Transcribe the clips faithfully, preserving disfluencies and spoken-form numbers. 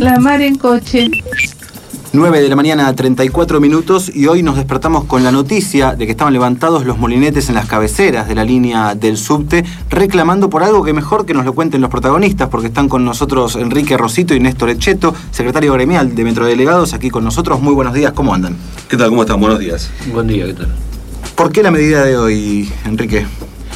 La mar en coche. nueve de la mañana, treinta y cuatro minutos, y hoy nos despertamos con la noticia de que estaban levantados los molinetes en las cabeceras de la línea del subte, reclamando por algo que mejor que nos lo cuenten los protagonistas, porque están con nosotros Enrique Rosito y Néstor Echeto, secretario gremial de Metrodelegados, aquí con nosotros. Muy buenos días, ¿cómo andan? ¿Qué tal? ¿Cómo están? Buenos días. Buen día, ¿qué tal? ¿Por qué la medida de hoy, Enrique?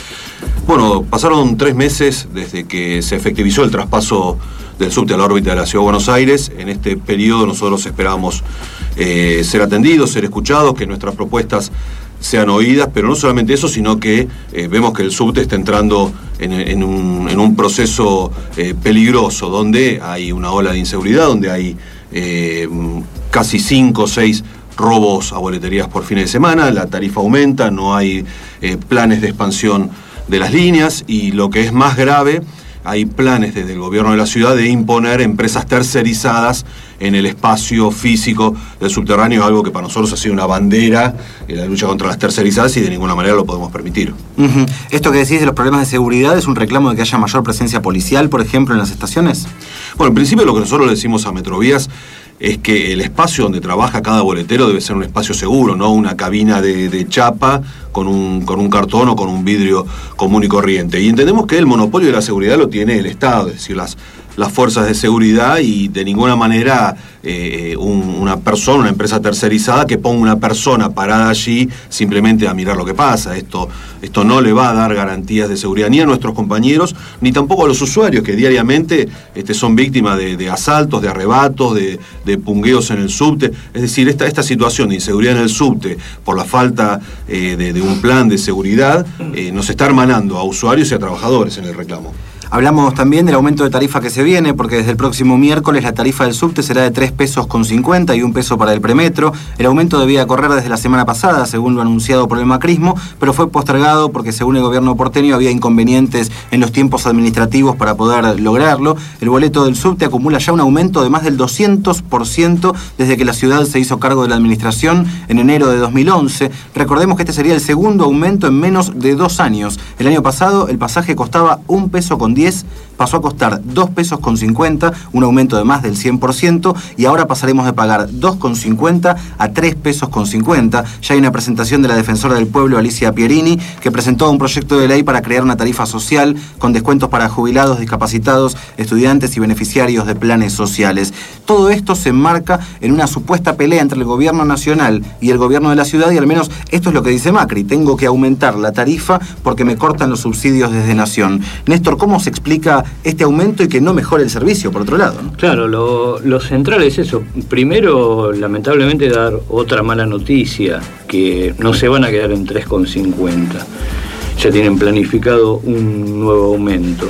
Bueno, pasaron tres meses desde que se efectivizó el traspaso del subte a la órbita de la Ciudad de Buenos Aires. En este periodo nosotros esperábamos eh, ser atendidos, ser escuchados, que nuestras propuestas sean oídas, pero no solamente eso, sino que eh, vemos que el subte está entrando en, en, un, en un proceso eh, peligroso, donde hay una ola de inseguridad, donde hay eh, casi cinco o seis robos a boleterías por fines de semana, la tarifa aumenta, no hay eh, planes de expansión de las líneas, y lo que es más grave, hay planes desde el gobierno de la ciudad de imponer empresas tercerizadas en el espacio físico del subterráneo, algo que para nosotros ha sido una bandera en la lucha contra las tercerizadas y de ninguna manera lo podemos permitir. Uh-huh. Esto que decís de los problemas de seguridad, ¿es un reclamo de que haya mayor presencia policial, por ejemplo, en las estaciones? Bueno, en principio lo que nosotros le decimos a Metrovías es que el espacio donde trabaja cada boletero debe ser un espacio seguro, no una cabina de, de chapa con un, con un cartón o con un vidrio común y corriente. Y entendemos que el monopolio de la seguridad lo tiene el Estado, es decir, las, las fuerzas de seguridad, y de ninguna manera eh, un, una persona, una empresa tercerizada que ponga una persona parada allí simplemente a mirar lo que pasa. Esto, esto no le va a dar garantías de seguridad ni a nuestros compañeros, ni tampoco a los usuarios que diariamente este, son víctimas de, de asaltos, de arrebatos, de, de pungueos en el subte. Es decir, esta, esta situación de inseguridad en el subte por la falta eh, de, de un plan de seguridad eh, nos está hermanando a usuarios y a trabajadores en el reclamo. Hablamos también del aumento de tarifa que se viene, porque desde el próximo miércoles la tarifa del subte será de tres pesos con cincuenta y un peso para el premetro. El aumento debía correr desde la semana pasada, según lo anunciado por el macrismo, pero fue postergado porque, según el gobierno porteño, había inconvenientes en los tiempos administrativos para poder lograrlo. El boleto del subte acumula ya un aumento de más del doscientos por ciento desde que la ciudad se hizo cargo de la administración en enero de dos mil once. Recordemos que este sería el segundo aumento en menos de dos años. El año pasado el pasaje costaba un peso con diez, pasó a costar dos pesos con cincuenta, un aumento de más del cien por ciento, y ahora pasaremos de pagar dos con cincuenta a tres pesos con cincuenta. Ya hay una presentación de la defensora del pueblo, Alicia Pierini, que presentó un proyecto de ley para crear una tarifa social con descuentos para jubilados, discapacitados, estudiantes y beneficiarios de planes sociales. Todo esto se enmarca en una supuesta pelea entre el gobierno nacional y el gobierno de la ciudad, y al menos esto es lo que dice Macri: tengo que aumentar la tarifa porque me cortan los subsidios desde Nación. Néstor, ¿cómo se explica este aumento y que no mejore el servicio, por otro lado, ¿no? Claro, lo, lo central es eso. Primero, lamentablemente, dar otra mala noticia, que no se van a quedar en tres con cincuenta. Ya tienen planificado un nuevo aumento.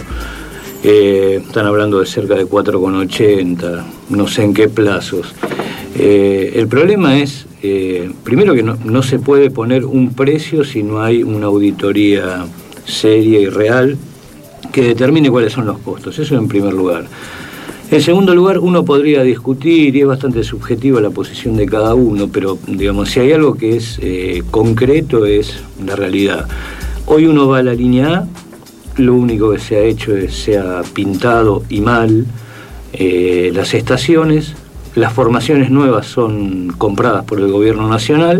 Eh, están hablando de cerca de cuatro con ochenta, no sé en qué plazos. Eh, el problema es, eh, primero, que no, no se puede poner un precio si no hay una auditoría seria y real que determine cuáles son los costos. Eso en primer lugar. En segundo lugar, uno podría discutir, y es bastante subjetiva la posición de cada uno, pero digamos, si hay algo que es eh, concreto, es la realidad. Hoy uno va a la línea A, lo único que se ha hecho es se ha pintado y mal eh, las estaciones, las formaciones nuevas son compradas por el gobierno nacional,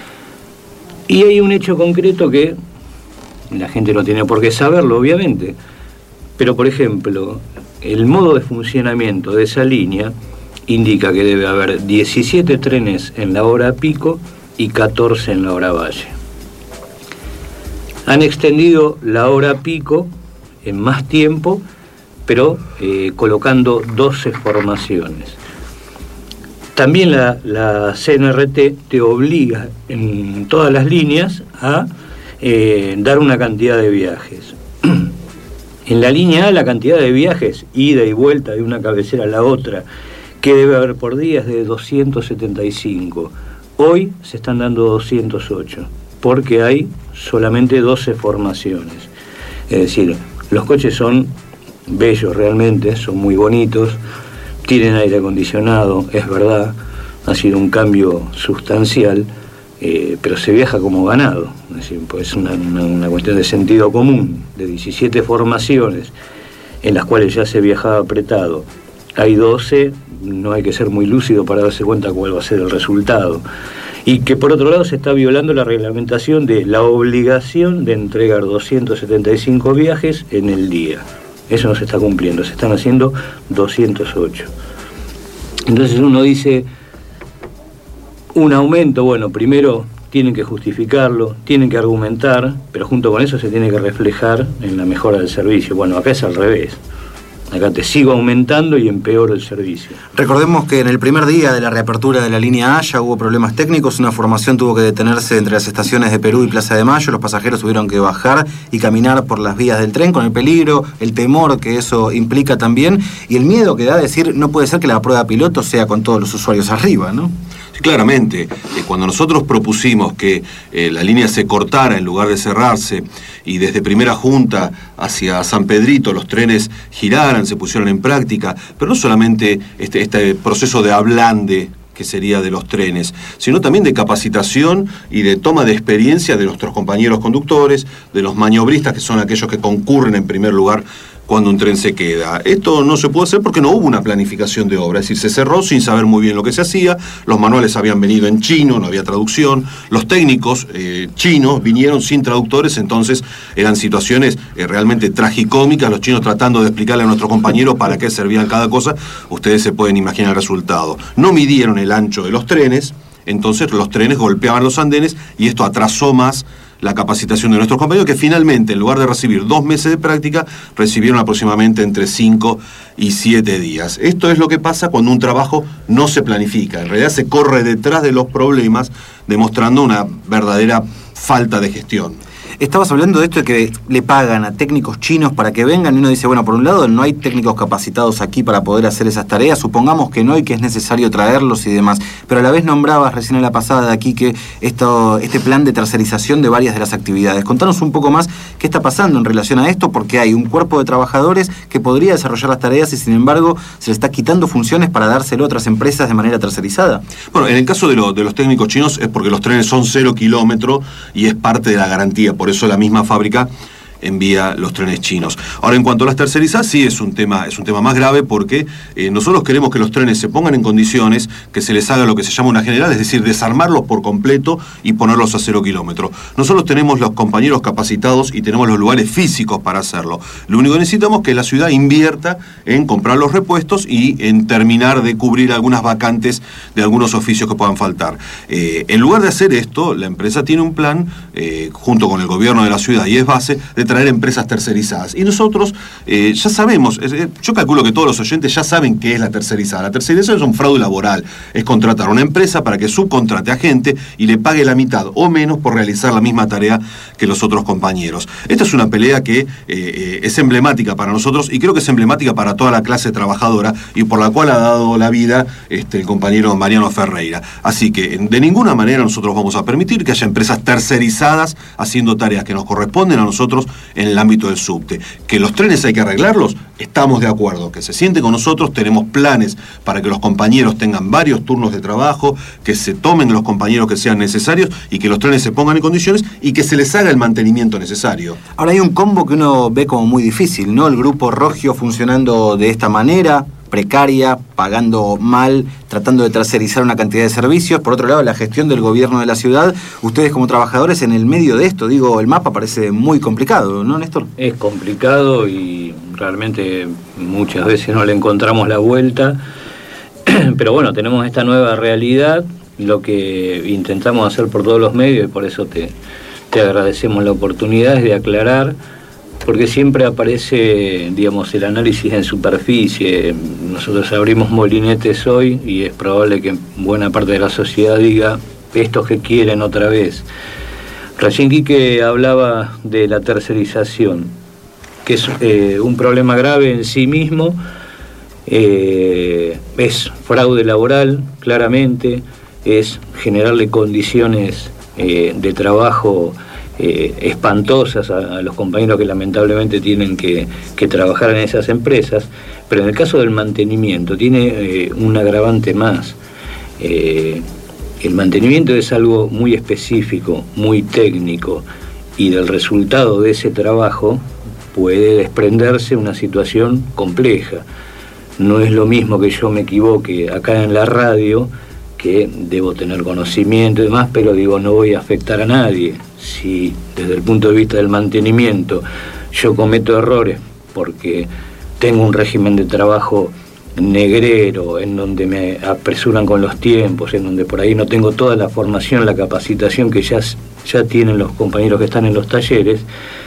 y hay un hecho concreto que la gente no tiene por qué saberlo, obviamente, pero, por ejemplo, el modo de funcionamiento de esa línea indica que debe haber diecisiete trenes en la hora pico y catorce en la hora valle. Han extendido la hora pico en más tiempo, pero eh, colocando doce formaciones. También la, la C N R T te obliga en todas las líneas a eh, dar una cantidad de viajes. En la línea A, la cantidad de viajes, ida y vuelta de una cabecera a la otra, que debe haber por día, es de doscientos setenta y cinco. Hoy se están dando doscientos ocho, porque hay solamente doce formaciones. Es decir, los coches son bellos realmente, son muy bonitos, tienen aire acondicionado, es verdad, ha sido un cambio sustancial, eh, pero se viaja como ganado. Es decir, pues es una, una, una cuestión de sentido común, de diecisiete formaciones en las cuales ya se viajaba apretado, hay doce, no hay que ser muy lúcido para darse cuenta cuál va a ser el resultado. Y que por otro lado se está violando la reglamentación de la obligación de entregar doscientos setenta y cinco viajes en el día. Eso no se está cumpliendo, se están haciendo doscientos ocho. Entonces uno dice, un aumento, bueno, primero tienen que justificarlo, tienen que argumentar, pero junto con eso se tiene que reflejar en la mejora del servicio. Bueno, acá es al revés. Acá te sigo aumentando y empeoro el servicio. Recordemos que en el primer día de la reapertura de la línea A ya hubo problemas técnicos, una formación tuvo que detenerse entre las estaciones de Perú y Plaza de Mayo, los pasajeros tuvieron que bajar y caminar por las vías del tren con el peligro, el temor que eso implica también y el miedo que da a decir no puede ser que la prueba piloto sea con todos los usuarios arriba, ¿no? Claramente, eh, cuando nosotros propusimos que eh, la línea se cortara en lugar de cerrarse y desde Primera Junta hacia San Pedrito los trenes giraran, se pusieron en práctica, pero no solamente este, este proceso de ablande que sería de los trenes, sino también de capacitación y de toma de experiencia de nuestros compañeros conductores, de los maniobristas, que son aquellos que concurren en primer lugar cuando un tren se queda. Esto no se pudo hacer porque no hubo una planificación de obra, es decir, se cerró sin saber muy bien lo que se hacía, los manuales habían venido en chino, no había traducción, los técnicos eh, chinos vinieron sin traductores, entonces eran situaciones eh, realmente tragicómicas, los chinos tratando de explicarle a nuestros compañeros para qué servían cada cosa, ustedes se pueden imaginar el resultado. No midieron el ancho de los trenes, entonces los trenes golpeaban los andenes y esto atrasó más la capacitación de nuestros compañeros, que finalmente, en lugar de recibir dos meses de práctica, recibieron aproximadamente entre cinco y siete días. Esto es lo que pasa cuando un trabajo no se planifica. En realidad se corre detrás de los problemas, demostrando una verdadera falta de gestión. Estabas hablando de esto de que le pagan a técnicos chinos para que vengan y uno dice, bueno, por un lado no hay técnicos capacitados aquí para poder hacer esas tareas, supongamos que no y que es necesario traerlos y demás, pero a la vez nombrabas recién en la pasada de aquí que esto, este plan de tercerización de varias de las actividades. Contanos un poco más qué está pasando en relación a esto, porque hay un cuerpo de trabajadores que podría desarrollar las tareas y sin embargo se le está quitando funciones para dárselo a otras empresas de manera tercerizada. Bueno, en el caso de, lo, de los técnicos chinos es porque los trenes son cero kilómetro y es parte de la garantía, por eso la misma fábrica envía los trenes chinos. Ahora, en cuanto a las tercerizadas, sí es un tema, es un tema más grave porque eh, nosotros queremos que los trenes se pongan en condiciones, que se les haga lo que se llama una general, es decir, desarmarlos por completo y ponerlos a cero kilómetros. Nosotros tenemos los compañeros capacitados y tenemos los lugares físicos para hacerlo. Lo único que necesitamos es que la ciudad invierta en comprar los repuestos y en terminar de cubrir algunas vacantes de algunos oficios que puedan faltar. Eh, en lugar de hacer esto, la empresa tiene un plan, eh, junto con el gobierno de la ciudad y es base, de traer empresas tercerizadas. Y nosotros eh, ya sabemos, eh, yo calculo que todos los oyentes ya saben qué es la tercerizada. La tercerización es un fraude laboral, es contratar a una empresa para que subcontrate a gente y le pague la mitad o menos por realizar la misma tarea que los otros compañeros. Esta es una pelea que eh, eh, es emblemática para nosotros y creo que es emblemática para toda la clase trabajadora y por la cual ha dado la vida este, el compañero Mariano Ferreira. Así que de ninguna manera nosotros vamos a permitir que haya empresas tercerizadas haciendo tareas que nos corresponden a nosotros en el ámbito del subte. Que los trenes hay que arreglarlos, estamos de acuerdo. Que se siente con nosotros, tenemos planes para que los compañeros tengan varios turnos de trabajo, que se tomen los compañeros que sean necesarios y que los trenes se pongan en condiciones y que se les haga el mantenimiento necesario. Ahora hay un combo que uno ve como muy difícil, ¿no? El grupo Rogio funcionando de esta manera, precaria, pagando mal, tratando de tercerizar una cantidad de servicios. Por otro lado, la gestión del gobierno de la ciudad. Ustedes como trabajadores en el medio de esto, digo, el mapa parece muy complicado, ¿no, Néstor? Es complicado y realmente muchas veces no le encontramos la vuelta. Pero bueno, tenemos esta nueva realidad, lo que intentamos hacer por todos los medios, y por eso te, te agradecemos la oportunidad, es de aclarar, porque siempre aparece, digamos, el análisis en superficie. Nosotros abrimos molinetes hoy y es probable que buena parte de la sociedad diga estos que quieren otra vez. Recién Quique hablaba de la tercerización, que es eh, un problema grave en sí mismo, eh, es fraude laboral, claramente, es generarle condiciones eh, de trabajo Eh, espantosas a, a los compañeros que lamentablemente tienen que, que trabajar en esas empresas, pero en el caso del mantenimiento tiene eh, un agravante más. Eh, el mantenimiento es algo muy específico, muy técnico, y del resultado de ese trabajo puede desprenderse una situación compleja. no es lo mismo que yo me equivoque acá en la radio, que debo tener conocimiento y demás, pero digo, no voy a afectar a nadie. Si desde el punto de vista del mantenimiento yo cometo errores porque tengo un régimen de trabajo negrero, en donde me apresuran con los tiempos, en donde por ahí no tengo toda la formación, la capacitación que ya, ya tienen los compañeros que están en los talleres,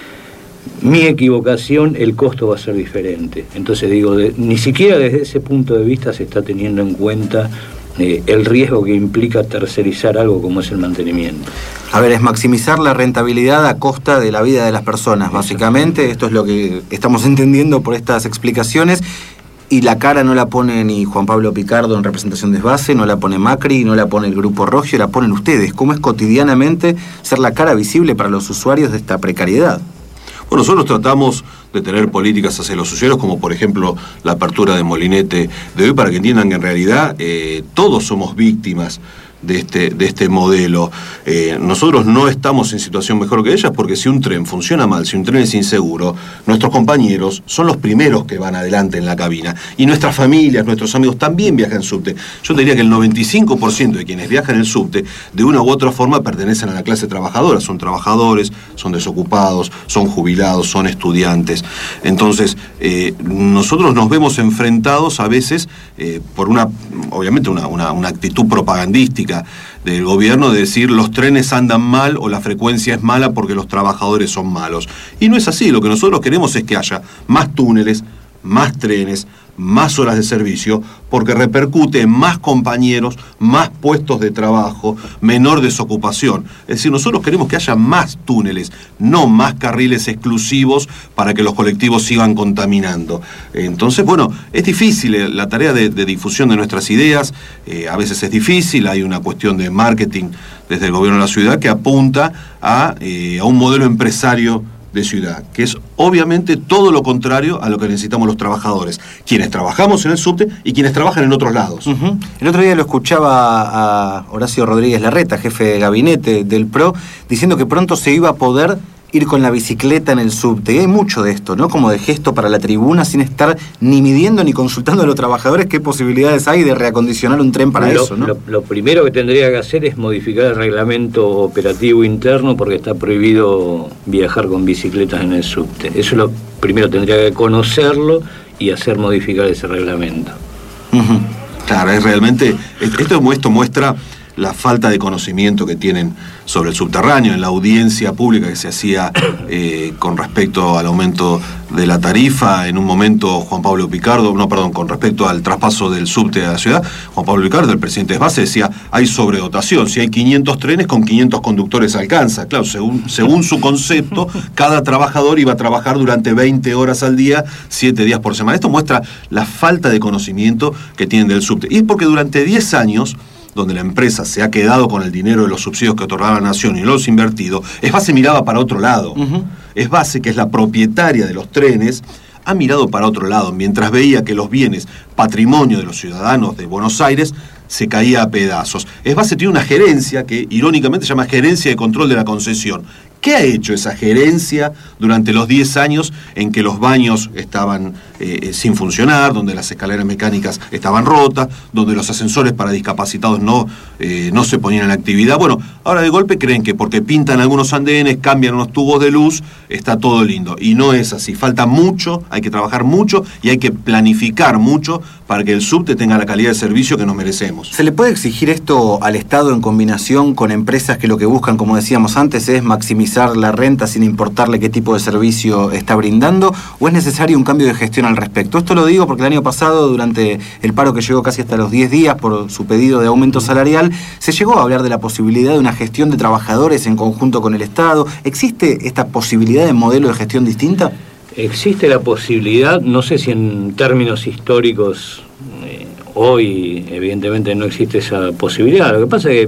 mi equivocación, el costo va a ser diferente. Entonces digo, de, ni siquiera desde ese punto de vista se está teniendo en cuenta eh, el riesgo que implica tercerizar algo como es el mantenimiento. A ver, es maximizar la rentabilidad a costa de la vida de las personas, básicamente. Esto es lo que estamos entendiendo por estas explicaciones. Y la cara no la pone ni Juan Pablo Picardo en representación de Esbase, no la pone Macri, no la pone el Grupo Rogio, la ponen ustedes. ¿Cómo es cotidianamente ser la cara visible para los usuarios de esta precariedad? Bueno, nosotros tratamos de tener políticas hacia los usuarios, como por ejemplo la apertura de Molinete de hoy, para que entiendan que en realidad eh, todos somos víctimas de este, de este modelo. Eh, nosotros no estamos en situación mejor que ellas, porque si un tren funciona mal, si un tren es inseguro, nuestros compañeros son los primeros que van adelante en la cabina, y nuestras familias, nuestros amigos también viajan en subte. Yo te diría que el noventa y cinco por ciento de quienes viajan en el subte, de una u otra forma pertenecen a la clase trabajadora, son trabajadores, son desocupados, son jubilados, son estudiantes. Entonces, eh, nosotros nos vemos enfrentados a veces eh, por una, obviamente una, una, una actitud propagandística del gobierno de decir los trenes andan mal o la frecuencia es mala porque los trabajadores son malos. Y no es así. Lo que nosotros queremos es que haya más túneles, más trenes, más horas de servicio, porque repercute en más compañeros, más puestos de trabajo, menor desocupación. Es decir, nosotros queremos que haya más túneles, no más carriles exclusivos para que los colectivos sigan contaminando. Entonces, bueno, es difícil la tarea de, de difusión de nuestras ideas, eh, a veces es difícil, hay una cuestión de marketing desde el gobierno de la ciudad que apunta a, eh, a un modelo empresario de ciudad, que es obviamente todo lo contrario a lo que necesitamos los trabajadores, quienes trabajamos en el subte y quienes trabajan en otros lados. Uh-huh. El otro día lo escuchaba a Horacio Rodríguez Larreta, jefe de gabinete del P R O, diciendo que pronto se iba a poder ir con la bicicleta en el subte. Y hay mucho de esto, ¿no? Como de gesto para la tribuna, sin estar ni midiendo ni consultando a los trabajadores qué posibilidades hay de reacondicionar un tren para lo, eso, ¿no? Lo, lo primero que tendría que hacer es modificar el reglamento operativo interno, porque está prohibido viajar con bicicletas en el subte. Eso lo primero tendría que conocerlo y hacer modificar ese reglamento. Uh-huh. Claro, es realmente, esto, esto muestra la falta de conocimiento que tienen sobre el subterráneo. En la audiencia pública que se hacía eh, con respecto al aumento de la tarifa, en un momento Juan Pablo Picardo, no, perdón, con respecto al traspaso del subte a la ciudad, Juan Pablo Picardo, el presidente de Esbase, decía, hay sobredotación, si hay quinientos trenes, con quinientos conductores alcanza. Claro, según, según su concepto, cada trabajador iba a trabajar durante veinte horas al día, siete días por semana. Esto muestra la falta de conocimiento que tienen del subte. Y es porque durante diez años, donde la empresa se ha quedado con el dinero de los subsidios que otorgaba la Nación y no los invertido, Esbase miraba para otro lado. Uh-huh. Esbase, que es la propietaria de los trenes, ha mirado para otro lado, mientras veía que los bienes, patrimonio de los ciudadanos de Buenos Aires, se caía a pedazos. Esbase tiene una gerencia que irónicamente se llama Gerencia de Control de la Concesión. ¿Qué ha hecho esa gerencia durante los diez años en que los baños estaban eh, sin funcionar, donde las escaleras mecánicas estaban rotas, donde los ascensores para discapacitados no, eh, no se ponían en actividad? Bueno, ahora de golpe creen que porque pintan algunos andenes, cambian unos tubos de luz, está todo lindo. Y no es así. Falta mucho, hay que trabajar mucho y hay que planificar mucho para que el subte tenga la calidad de servicio que nos merecemos. ¿Se le puede exigir esto al Estado en combinación con empresas que lo que buscan, como decíamos antes, es maximizar la renta sin importarle qué tipo de servicio está brindando, o es necesario un cambio de gestión al respecto? Esto lo digo porque el año pasado, durante el paro que llegó casi hasta los diez días por su pedido de aumento salarial, se llegó a hablar de la posibilidad de una gestión de trabajadores en conjunto con el Estado. ¿Existe esta posibilidad de modelo de gestión distinta? Existe la posibilidad, no sé si en términos históricos, eh, hoy evidentemente no existe esa posibilidad. Lo que pasa es que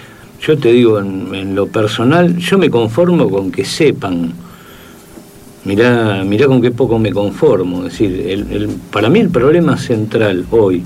yo te digo, en, en lo personal, yo me conformo con que sepan. Mirá, mirá con qué poco me conformo. Es decir, el, el, para mí el problema central hoy,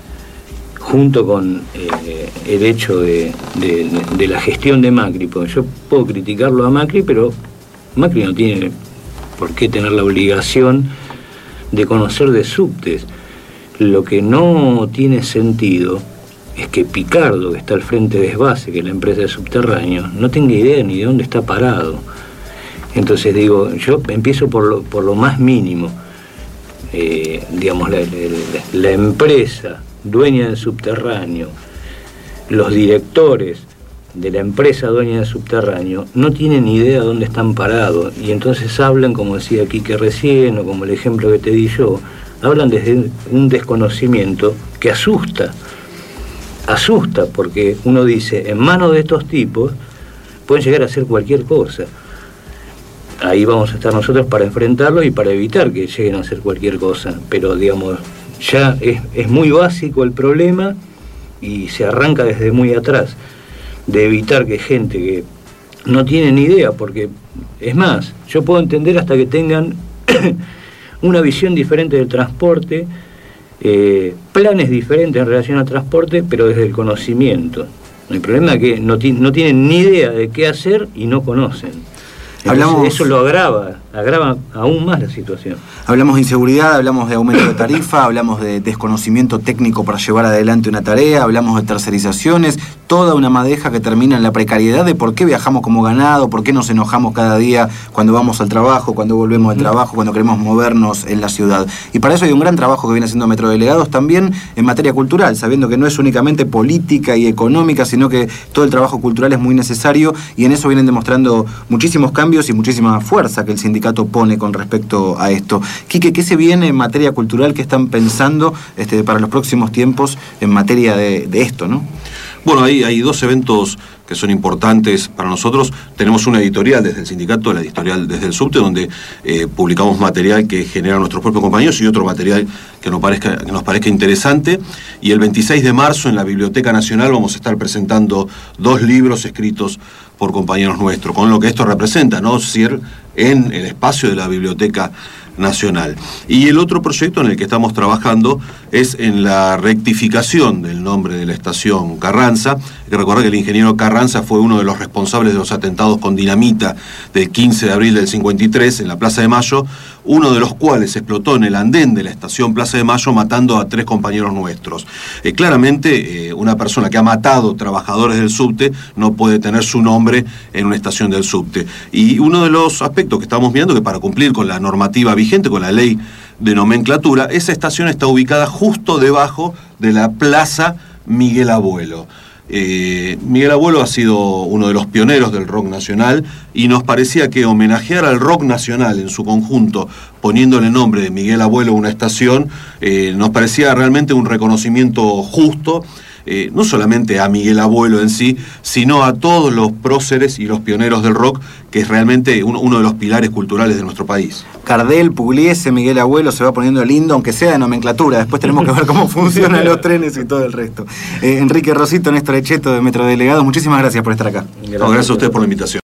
junto con eh, el hecho de, de, de, de la gestión de Macri, porque yo puedo criticarlo a Macri, pero Macri no tiene por qué tener la obligación de conocer de subtes. Lo que no tiene sentido es que Picardo, que está al frente de Esbase, que es la empresa de subterráneos, no tenga idea ni de dónde está parado. Entonces digo, yo empiezo por lo, por lo más mínimo. Eh, digamos, la, la, la empresa dueña del subterráneo, los directores de la empresa dueña del subterráneo no tienen ni idea de dónde están parados, y entonces hablan, como decía Quique recién, o como el ejemplo que te di yo, hablan desde un desconocimiento que asusta, asusta, porque uno dice, en manos de estos tipos pueden llegar a hacer cualquier cosa. Ahí vamos a estar nosotros para enfrentarlos y para evitar que lleguen a hacer cualquier cosa, pero digamos, ya es, es muy básico el problema y se arranca desde muy atrás, de evitar que gente que no tiene ni idea, porque es más, yo puedo entender hasta que tengan una visión diferente del transporte, eh, planes diferentes en relación al transporte, pero desde el conocimiento. El problema es que no, no tienen ni idea de qué hacer y no conocen. Entonces, Hablamos... eso lo agrava, agrava aún más la situación. Hablamos de inseguridad, hablamos de aumento de tarifa, hablamos de desconocimiento técnico para llevar adelante una tarea, hablamos de tercerizaciones, toda una madeja que termina en la precariedad de por qué viajamos como ganado, por qué nos enojamos cada día cuando vamos al trabajo, cuando volvemos del trabajo, cuando queremos movernos en la ciudad. Y para eso hay un gran trabajo que viene haciendo Metrodelegados también en materia cultural, sabiendo que no es únicamente política y económica, sino que todo el trabajo cultural es muy necesario, y en eso vienen demostrando muchísimos cambios y muchísima fuerza que el sindicato pone con respecto a esto. Quique, ¿qué se viene en materia cultural? ¿Qué están pensando este, para los próximos tiempos en materia de, de esto, no? Bueno, hay, hay dos eventos que son importantes para nosotros. Tenemos una editorial desde el sindicato, la editorial desde el subte, donde eh, publicamos material que generan nuestros propios compañeros y otro material que nos parezca, que nos parezca interesante. Y el veintiséis de marzo en la Biblioteca Nacional vamos a estar presentando dos libros escritos por compañeros nuestros, con lo que esto representa, ¿no? Ser en el espacio de la Biblioteca Nacional. Y el otro proyecto en el que estamos trabajando es en la rectificación del nombre de la estación Carranza. Hay que recordar que el ingeniero Carranza fue uno de los responsables de los atentados con dinamita del quince de abril del cincuenta y tres en la Plaza de Mayo, uno de los cuales explotó en el andén de la estación Plaza de Mayo matando a tres compañeros nuestros. Eh, claramente, eh, una persona que ha matado trabajadores del subte no puede tener su nombre en una estación del subte. Y uno de los aspectos que estamos viendo, que para cumplir con la normativa vigente, con la ley de nomenclatura, esa estación está ubicada justo debajo de la Plaza Miguel Abuelo. Eh, Miguel Abuelo ha sido uno de los pioneros del rock nacional y nos parecía que homenajear al rock nacional en su conjunto, poniéndole nombre de Miguel Abuelo a una estación, eh, nos parecía realmente un reconocimiento justo, eh, no solamente a Miguel Abuelo en sí, sino a todos los próceres y los pioneros del rock, que es realmente uno, uno de los pilares culturales de nuestro país. Gardel, Pugliese, Miguel Abuelo, se va poniendo lindo, aunque sea de nomenclatura. Después tenemos que ver cómo funcionan los trenes y todo el resto. Eh, Enrique Rosito, Néstor Echeto de Metrodelegados, muchísimas gracias por estar acá. Gracias, no, gracias a usted por la invitación.